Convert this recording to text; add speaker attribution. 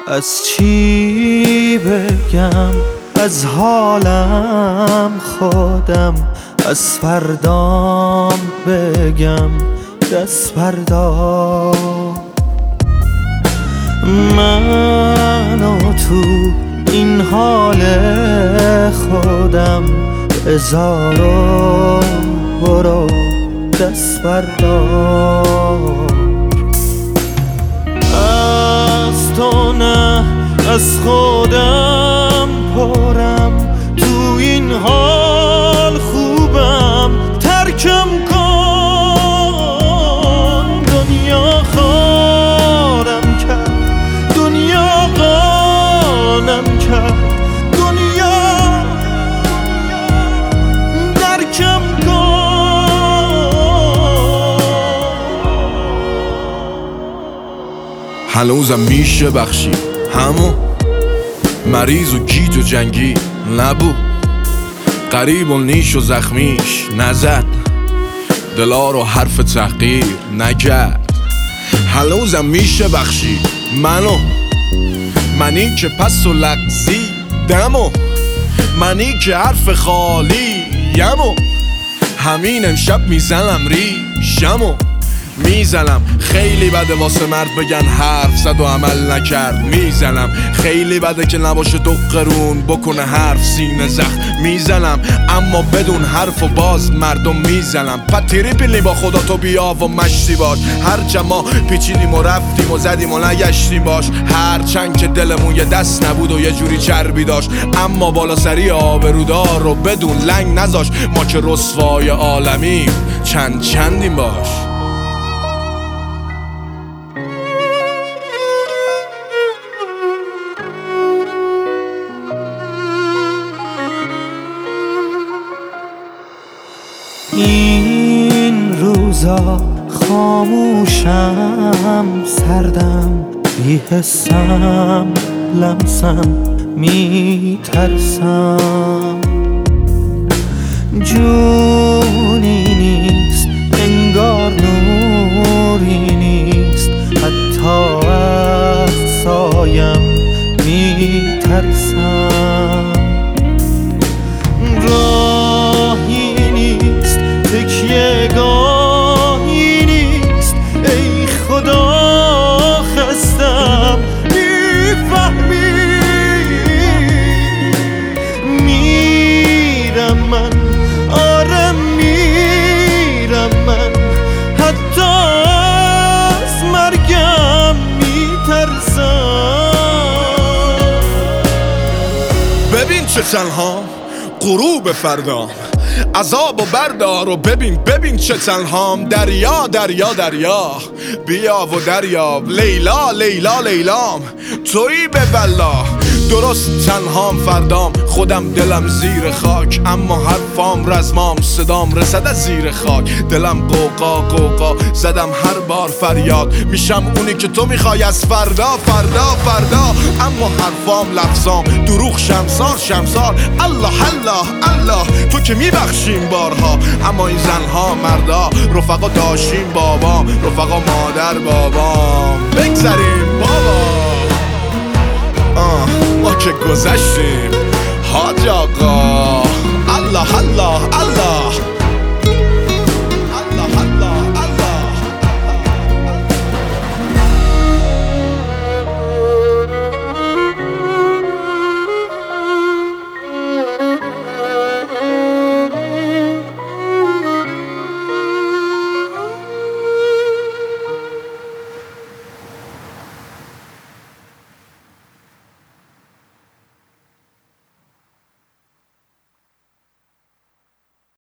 Speaker 1: از چی بگم؟ از حالم خودم، از فردام بگم دست بردار. من و تو این حال خودم بذار و برو دست بردار. از تو نه از خودم پرم، تو این حال خوبم ترکم کن. دنیا خارم کرد، دنیا قانم کرد، دنیا درکم کن.
Speaker 2: هنوزم میشه بخشی همون مریض و گیج و جنگی نبود، قریب و نیش و زخمیش نزد، دلا رو حرف تحقیر نکرد. هنوزم میشه بخشی منی که پس و لغزی دمو، منی که حرف خالی یمو. همین امشب میزنم ریشمو میزنم. خیلی بده واسه مرد بگن حرف زد و عمل نکرد. میزنم خیلی بده که نباشه دو قرون بکنه حرف سینه زخم. میزنم اما بدون حرف و باز مردم میزنم. پتیری پیلی با خدا تو بیا و مشتی باش. هر ما پیچیدیم و رفتیم و زدیم و نگشتیم باش. هرچند که دلمون یه دست نبود و یه جوری چربی داشت، اما بالا سری آبرودار رو بدون لنگ نذاش. ما که رسوای عالمیم چندیم باش.
Speaker 1: این روزا خاموشم، سردم، بی‌حسم، لمسم، میترسم. جونی نیست انگار نوری نیست، حتی از سایم میترسم. راهی نیست، تکیه گاهی نیست، ای خدا خستم میفهمی. میرم من، آره میرم من، حتی از مرگم میترسم.
Speaker 2: ببین چه تنها غروب فردام، عذاب و بردار و ببین چه تنهام. دریا دریا دریا بیا و دریاب. لیلا لیلا لیلام تویی به بلا. درست تنهام فردام، خودم دلم زیر خاک، اما حرفام رزمام، صدام رسد از زیر خاک. دلم قوقا قوقا زدم هر بار فریاد. میشم اونی که تو میخوای از فردا فردا فردا، اما حرفام لفظام دروغ شمسار. الله الله الله تو که میبخشیم بارها، اما این زنها مردا رفقا داشتیم بابام، رفقا مادر بابام. بگذریم بابا ما که گذشتیم حاج آقا. الله الله الله